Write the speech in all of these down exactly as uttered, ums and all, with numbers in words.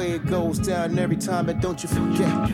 way it goes down every time, and don't you forget.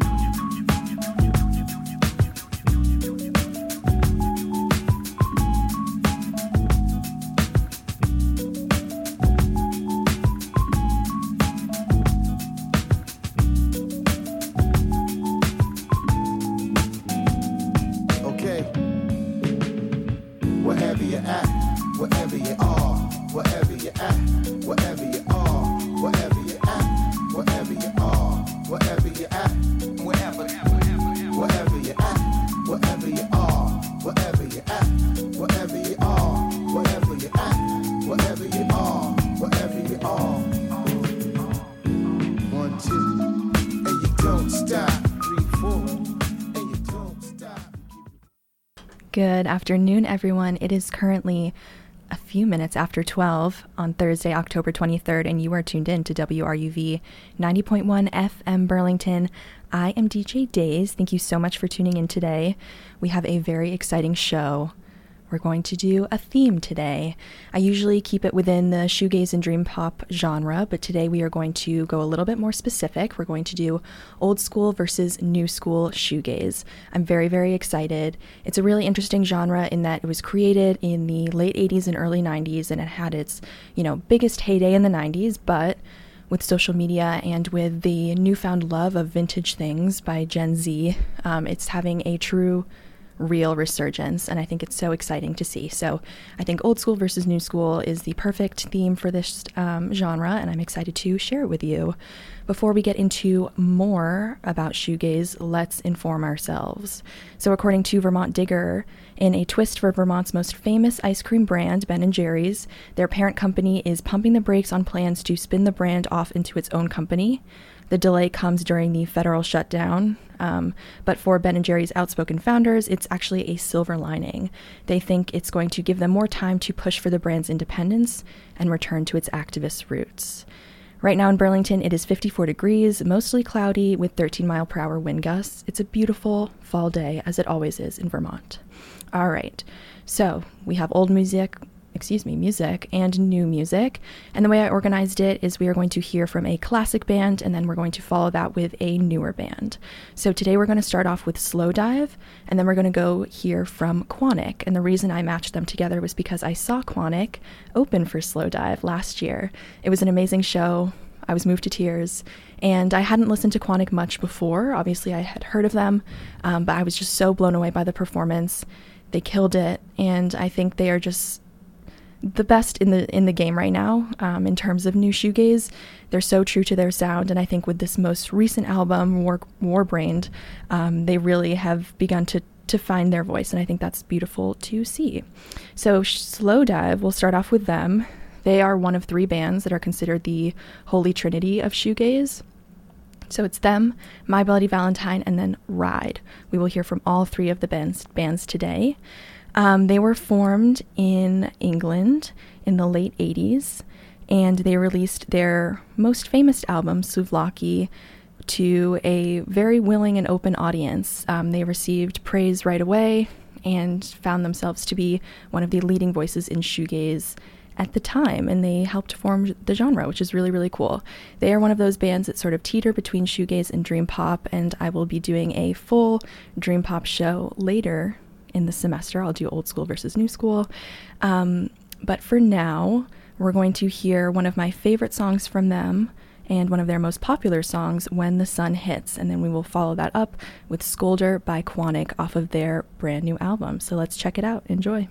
Good afternoon, everyone. It is currently a few minutes after twelve on Thursday, October twenty-third, and you are tuned in to W R U V ninety point one F M Burlington. I am D J Days. Thank you so much for tuning in today. We have a very exciting show. We're going to do a theme today. I usually keep it within the shoegaze and dream pop genre, but today we are going to go a little bit more specific. We're going to do old school versus new school shoegaze. I'm very, very excited. It's a really interesting genre in that it was created in the late eighties and early nineties, and it had its, you know, biggest heyday in the nineties, but with social media and with the newfound love of vintage things by Gen Z, um, it's having a true real resurgence, and I think it's so exciting to see. So I think old school versus new school is the perfect theme for this um, genre, and I'm excited to share it with you. Before we get into more about shoegaze, let's inform ourselves. So according to Vermont Digger, in a twist for Vermont's most famous ice cream brand, Ben and Jerry's, their parent company is pumping the brakes on plans to spin the brand off into its own company. The delay comes during the federal shutdown, um, but for Ben and Jerry's outspoken founders, it's actually a silver lining. They think it's going to give them more time to push for the brand's independence and return to its activist roots. Right now in Burlington, it is fifty-four degrees, mostly cloudy with thirteen mile per hour wind gusts. It's a beautiful fall day, as it always is in Vermont. All right, so we have old music, excuse me, music and new music. And the way I organized it is we are going to hear from a classic band, and then we're going to follow that with a newer band. So today we're going to start off with Slowdive, and then we're going to go hear from Quonic. And the reason I matched them together was because I saw Quonic open for Slowdive last year. It was an amazing show. I was moved to tears, and I hadn't listened to Quonic much before. Obviously, I had heard of them, um, but I was just so blown away by the performance. They killed it, and I think they are just the best in the in the game right now, um, in terms of new shoegaze. They're so true to their sound, and I think with this most recent album, War, Warbrained, um, they really have begun to to find their voice, and I think that's beautiful to see. So Slowdive, we'll start off with them. They are one of three bands that are considered the holy trinity of shoegaze. So it's them, My Bloody Valentine, and then Ride. We will hear from all three of the bands, bands today. Um, they were formed in England in the late eighties, and they released their most famous album, Souvlaki, to a very willing and open audience. Um, they received praise right away and found themselves to be one of the leading voices in shoegaze at the time, and they helped form the genre, which is really, really cool. They are one of those bands that sort of teeter between shoegaze and dream pop, and I will be doing a full dream pop show later in the semester. I'll do old school versus new school. Um, but for now, we're going to hear one of my favorite songs from them and one of their most popular songs, When the Sun Hits. And then we will follow that up with Scolder by Quonic off of their brand new album. So let's check it out. Enjoy.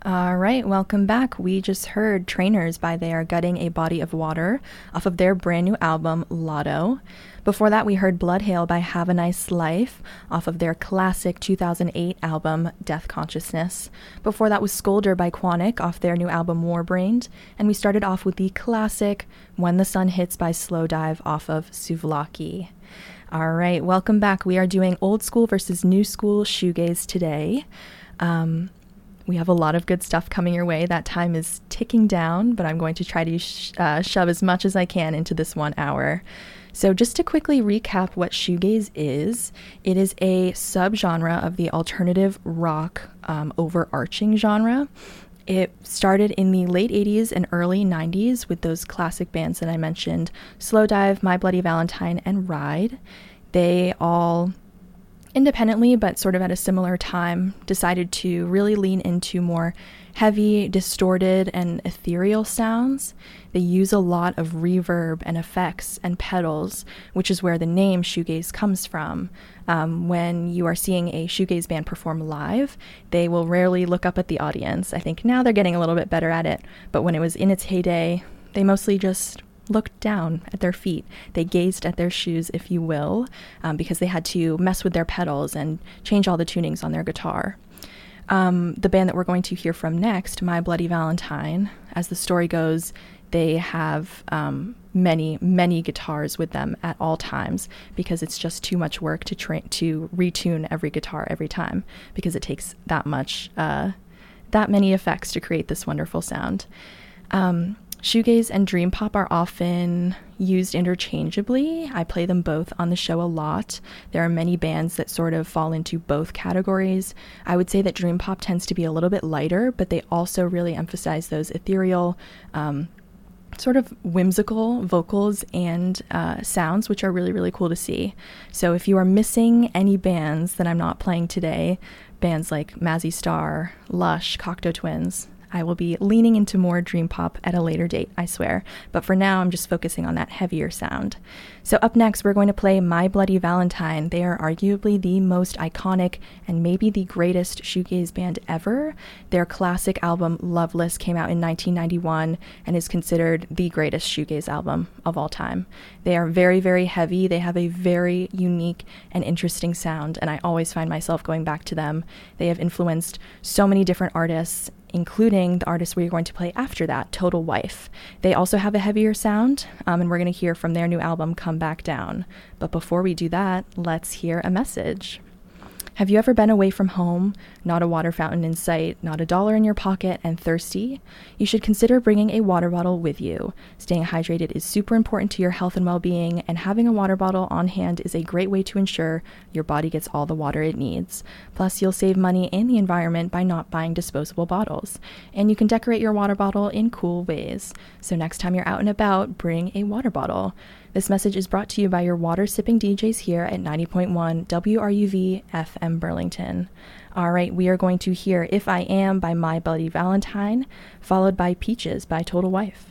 All right, welcome back. We just heard Trainers by They Are Gutting a Body of Water off of their brand new album, Lotto. Before that, we heard Bloodhail by Have a Nice Life off of their classic two thousand eight album, Death Consciousness. Before that was Scolder by Quanic off their new album, Warbrained. And we started off with the classic When the Sun Hits by Slowdive off of Souvlaki. All right, welcome back. We are doing old school versus new school shoegaze today. Um... We have a lot of good stuff coming your way. That time is ticking down, but I'm going to try to sh- uh, shove as much as I can into this one hour. So just to quickly recap what shoegaze is, it is a subgenre of the alternative rock um, overarching genre. It started in the late eighties and early nineties with those classic bands that I mentioned, Slowdive, My Bloody Valentine, and Ride. They all independently, but sort of at a similar time, decided to really lean into more heavy, distorted, and ethereal sounds. They use a lot of reverb and effects and pedals, which is where the name shoegaze comes from. Um, when you are seeing a shoegaze band perform live, they will rarely look up at the audience. I think now they're getting a little bit better at it, but when it was in its heyday, they mostly just looked down at their feet. They gazed at their shoes, if you will, um, because they had to mess with their pedals and change all the tunings on their guitar. Um, the band that we're going to hear from next, My Bloody Valentine, as the story goes, they have um, many, many guitars with them at all times because it's just too much work to tra- to retune every guitar every time because it takes that much, uh, that many effects to create this wonderful sound. Um, Shoegaze and dream pop are often used interchangeably. I play them both on the show a lot. There are many bands that sort of fall into both categories. I would say that dream pop tends to be a little bit lighter, but they also really emphasize those ethereal, um, sort of whimsical vocals and uh, sounds, which are really, really cool to see. So if you are missing any bands that I'm not playing today, bands like Mazzy Star, Lush, Cocteau Twins, I will be leaning into more dream pop at a later date, I swear. But for now, I'm just focusing on that heavier sound. So up next, we're going to play My Bloody Valentine. They are arguably the most iconic and maybe the greatest shoegaze band ever. Their classic album, Loveless, came out in nineteen ninety-one and is considered the greatest shoegaze album of all time. They are very, very heavy. They have a very unique and interesting sound, and I always find myself going back to them. They have influenced so many different artists, including the artist we're going to play after that, Total Wife. They also have a heavier sound, um, and we're going to hear from their new album, Come Back Down. But before we do that, let's hear a message. Have you ever been away from home, not a water fountain in sight, not a dollar in your pocket, and thirsty? You should consider bringing a water bottle with you. Staying hydrated is super important to your health and well-being, and having a water bottle on hand is a great way to ensure your body gets all the water it needs. Plus, you'll save money and the environment by not buying disposable bottles. And you can decorate your water bottle in cool ways. So next time you're out and about, bring a water bottle. This message is brought to you by your water-sipping D Js here at ninety point one W R U V F M Burlington. All right, we are going to hear If I Am by My Bloody Valentine, followed by Peaches by Total Wife.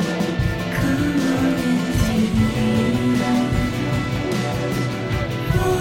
Oh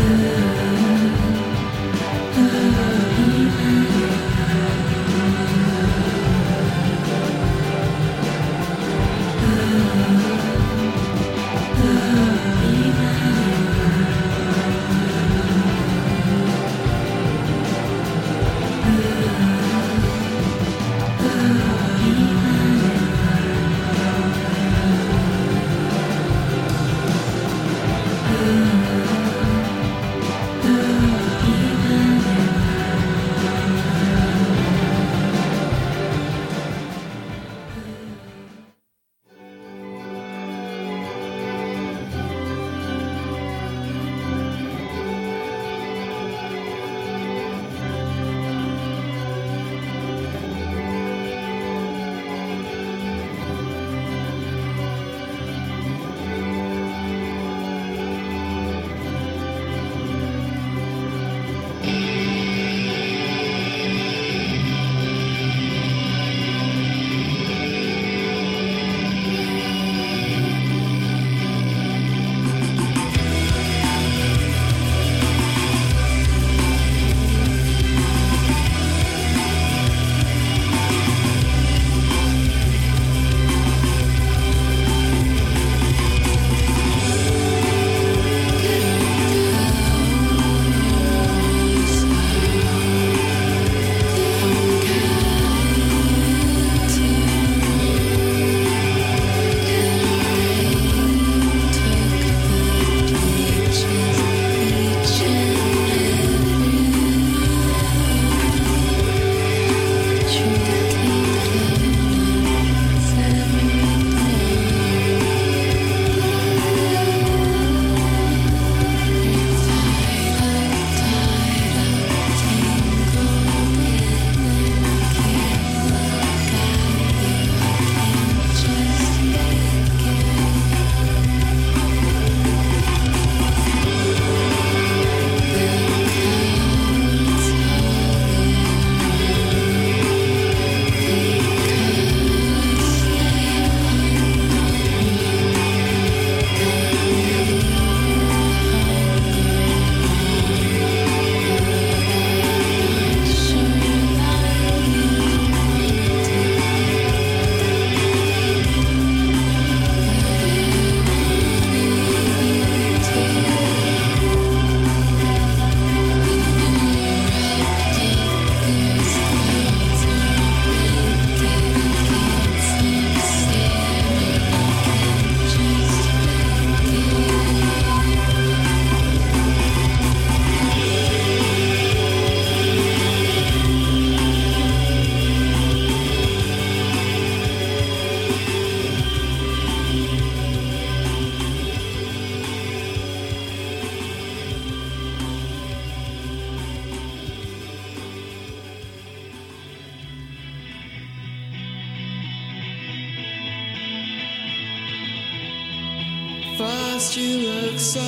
First you look so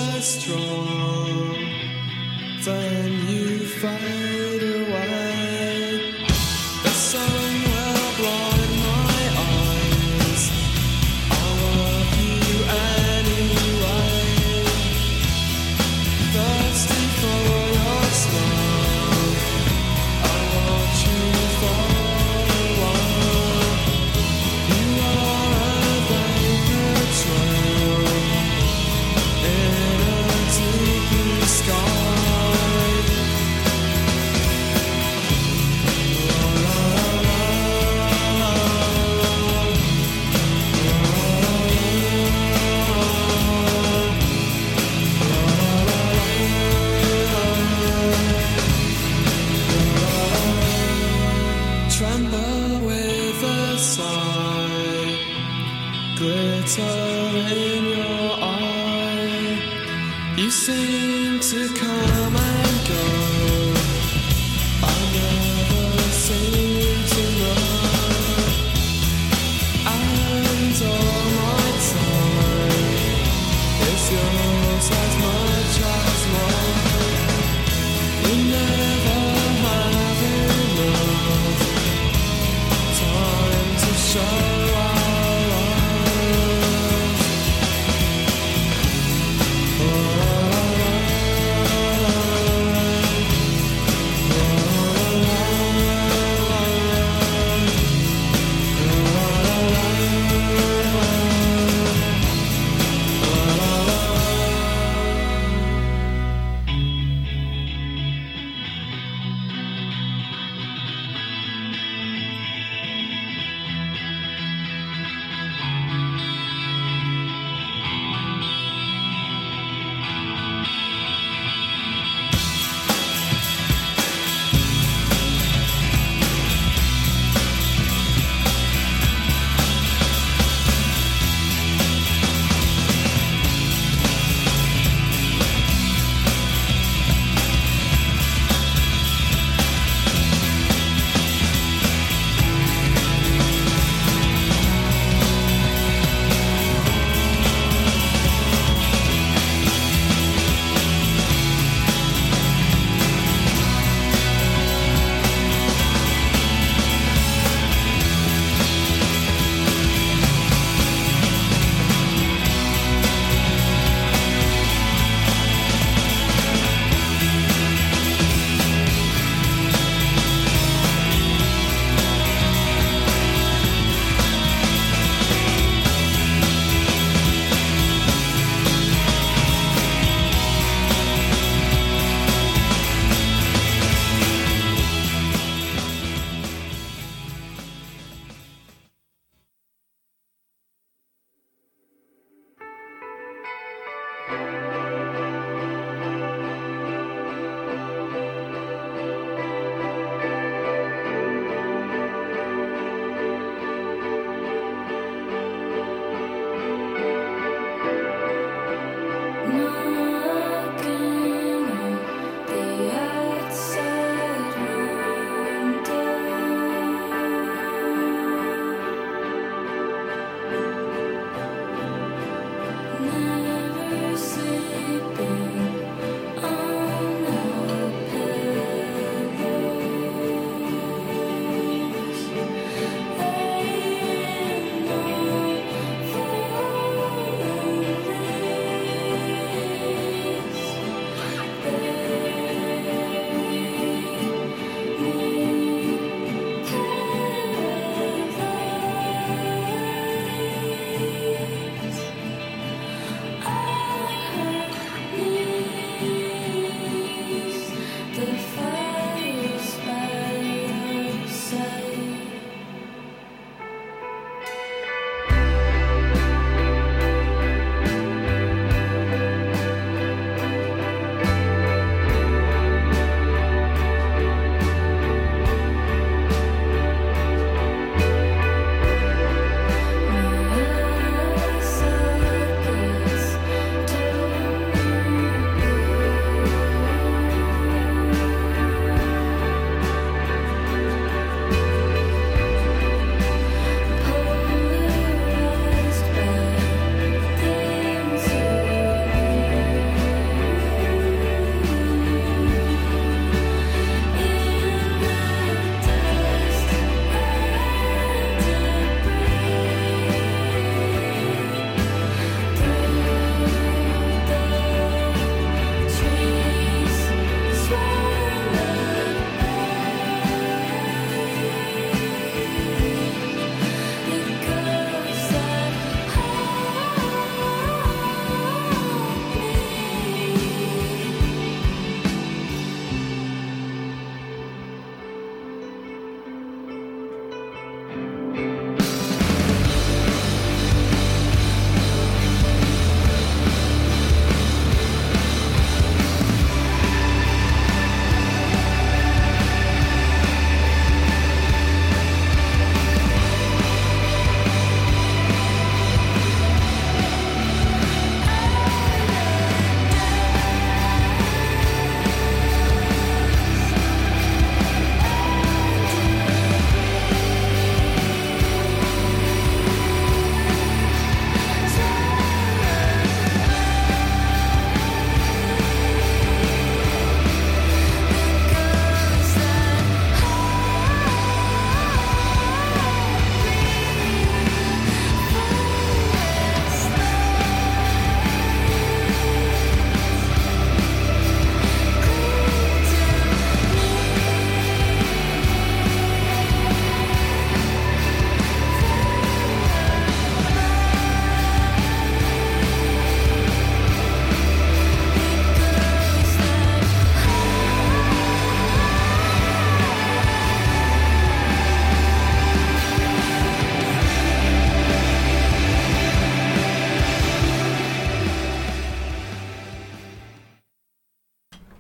strong, then you fade away. The sun will blind my eyes, I love you anyway. Thirsty for your smile, I watch you fall away. You are a vapor trail in a deep blue sky. Tremble with a sigh, glitter in your eye. You seem to come and go, I never seem to know. And all my time is yours as much as mine. We never have enough time to show our love. Oh,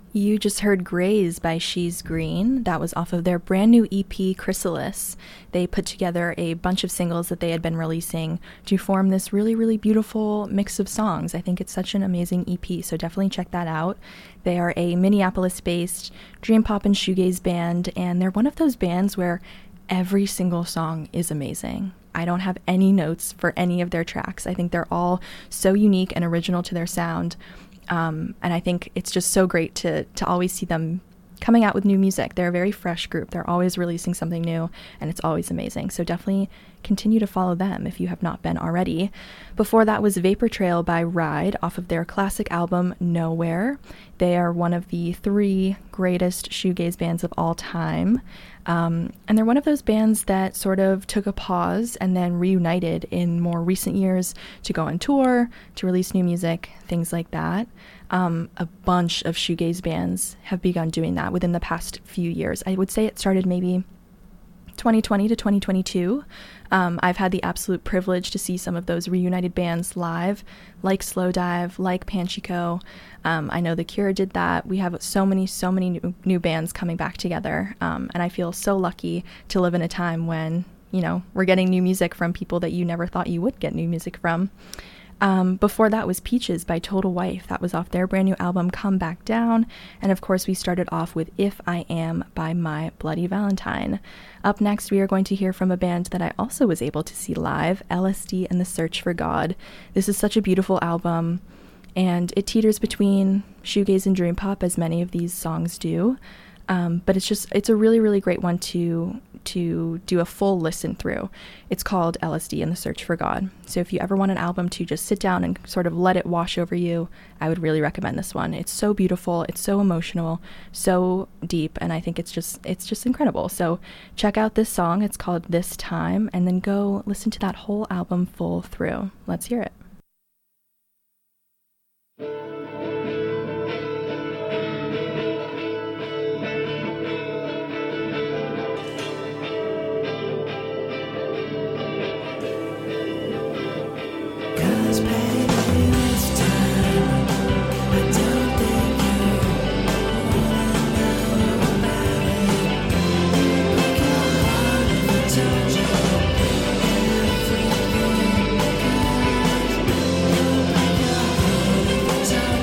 You just heard Graze by She's Green. That was off of their brand new E P, Chrysalis. They put together a bunch of singles that they had been releasing to form this really, really beautiful mix of songs. I think it's such an amazing E P, so definitely check that out. They are a Minneapolis-based dream pop and shoegaze band, and they're one of those bands where every single song is amazing. I don't have any notes for any of their tracks. I think they're all so unique and original to their sound. Um, and I think it's just so great to to always see them coming out with new music. They're a very fresh group. They're always releasing something new, and it's always amazing. So definitely continue to follow them if you have not been already. Before that was Vapor Trail by Ride off of their classic album Nowhere. They are one of the three greatest shoegaze bands of all time. Um, and they're one of those bands that sort of took a pause and then reunited in more recent years to go on tour, to release new music, things like that. Um, a bunch of shoegaze bands have begun doing that within the past few years. I would say it started maybe twenty twenty to twenty twenty-two. Um, I've had the absolute privilege to see some of those reunited bands live, like Slowdive, like Panchico. Um, I know The Cure did that. We have so many, so many new, new bands coming back together, um, and I feel so lucky to live in a time when, you know, we're getting new music from people that you never thought you would get new music from. Um, before that was Peaches by Total Wife. That was off their brand new album Come Back Down. And of course we started off with If I Am by My Bloody Valentine. Up next we are going to hear from a band that I also was able to see live, L S D and the Search for God. This is such a beautiful album, and it teeters between shoegaze and dream pop, as many of these songs do. Um, but it's just, it's a really, really great one to to do a full listen through. It's called L S D and the Search for God. So if you ever want an album to just sit down and sort of let it wash over you, I would really recommend this one. It's so beautiful, it's so emotional, so deep, and I think it's just, it's just incredible. So check out this song, it's called This Time, and then go listen to that whole album full through. Let's hear it. Time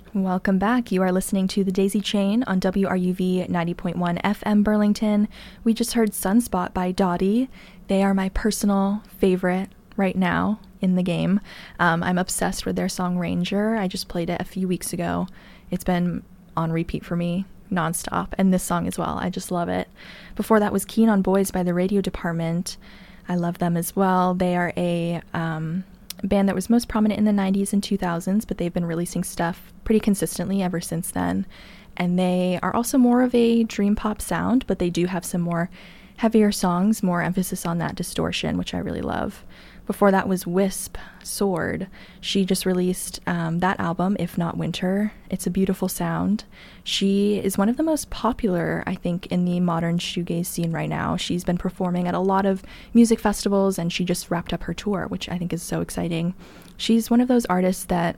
Welcome back. You are listening to The Daisy Chain on W R U V ninety point one F M Burlington. We just heard Sunspot by Dottie. They are my personal favorite right now in the game. Um, I'm obsessed with their song Ranger. I just played it a few weeks ago. It's been on repeat for me nonstop, and this song as well. I just love it. Before that was Keen on Boys by the Radio Department. I love them as well. They are a um, band that was most prominent in the nineties and two thousands, but they've been releasing stuff pretty consistently ever since then. And they are also more of a dream pop sound, but they do have some more heavier songs, more emphasis on that distortion, which I really love. Before that was Wisp, Sword. She just released um, that album, If Not Winter. It's a beautiful sound. She is one of the most popular, I think, in the modern shoegaze scene right now. She's been performing at a lot of music festivals, and she just wrapped up her tour, which I think is so exciting. She's one of those artists that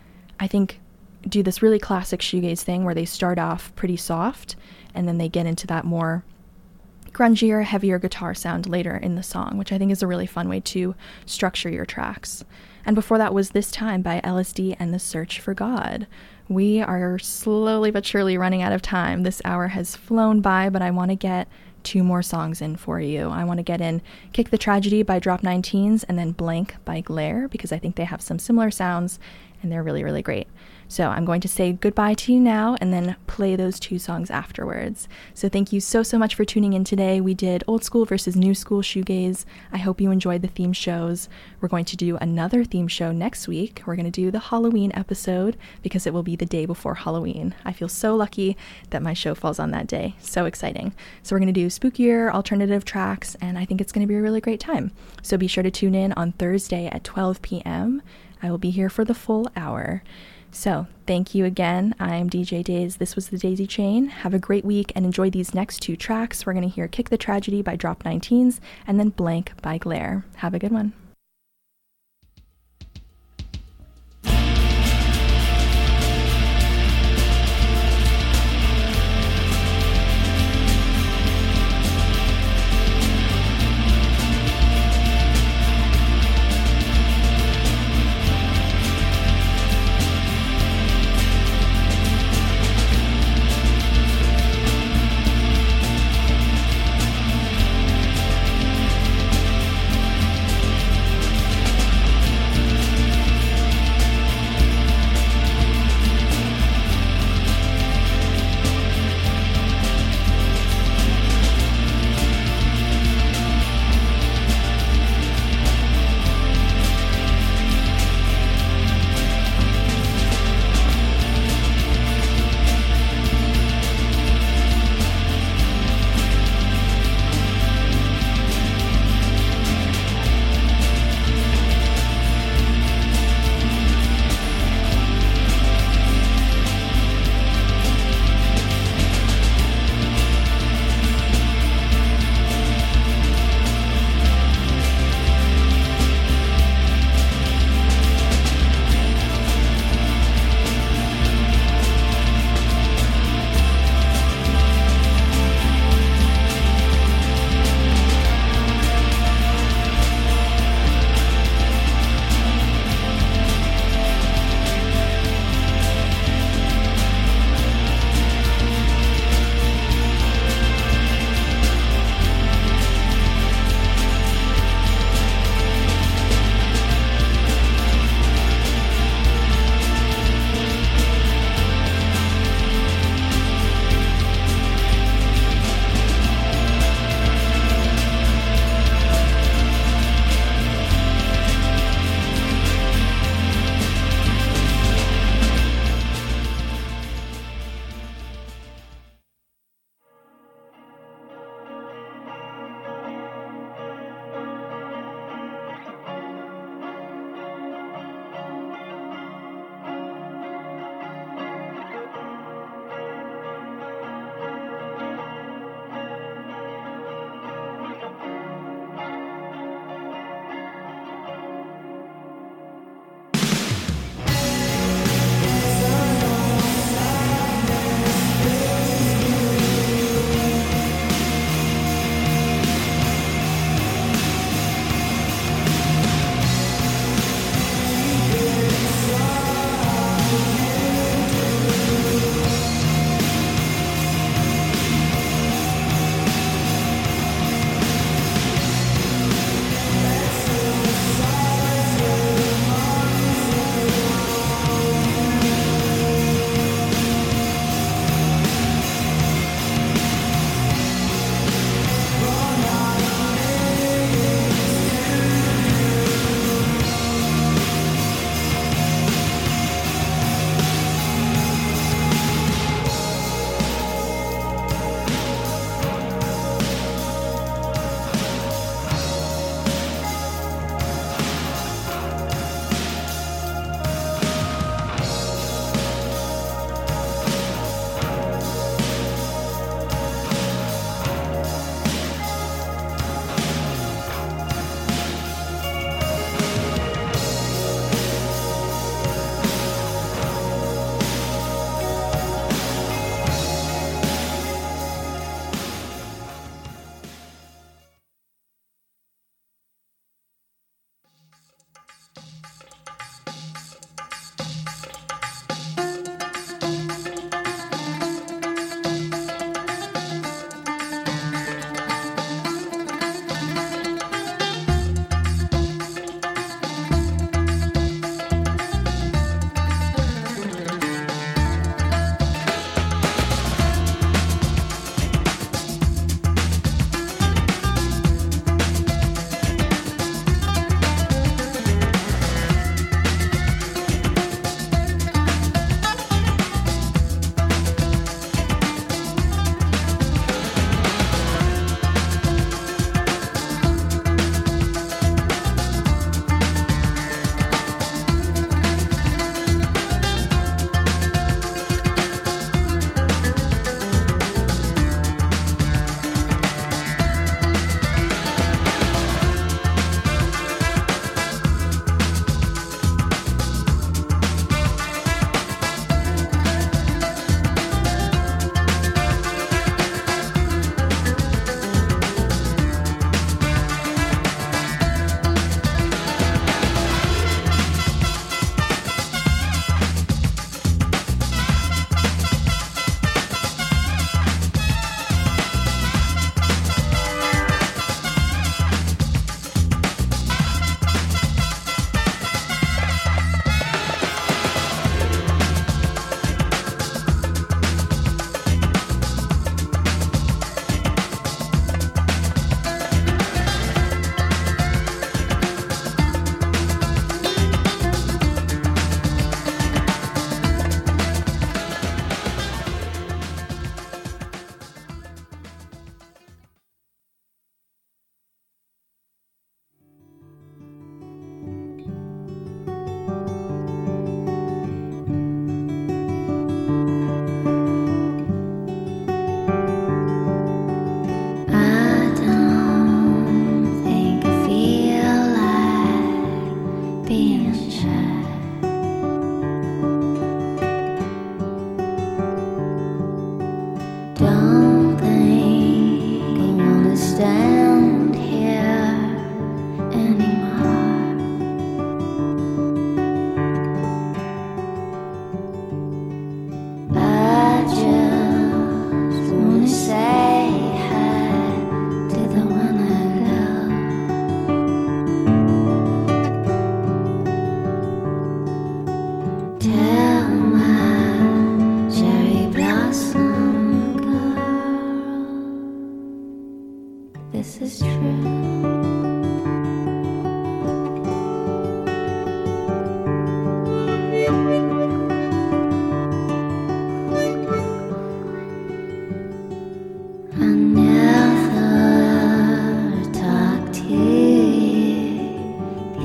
I think do this really classic shoegaze thing where they start off pretty soft, and then they get into that more grungier, heavier guitar sound later in the song, which I think is a really fun way to structure your tracks. And before that was This Time by L S D and The Search for God. We are slowly but surely running out of time. This hour has flown by, but I want to get two more songs in for you. I want to get in Kick the Tragedy by Drop nine Teens and then Blank by Glare, because I think they have some similar sounds and they're really, really great. So I'm going to say goodbye to you now and then play those two songs afterwards. So thank you so, so much for tuning in today. We did old school versus new school shoegaze. I hope you enjoyed the theme shows. We're going to do another theme show next week. We're going to do the Halloween episode because it will be the day before Halloween. I feel so lucky that my show falls on that day. So exciting. So we're going to do spookier alternative tracks, and I think it's going to be a really great time. So be sure to tune in on Thursday at twelve p.m. I will be here for the full hour. So, thank you again. I'm D J Days. This was The Daisy Chain. Have a great week and enjoy these next two tracks. We're going to hear Kick the Tragedy by Drop nine Teens and then Blank by Glare. Have a good one.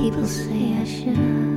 People say I should.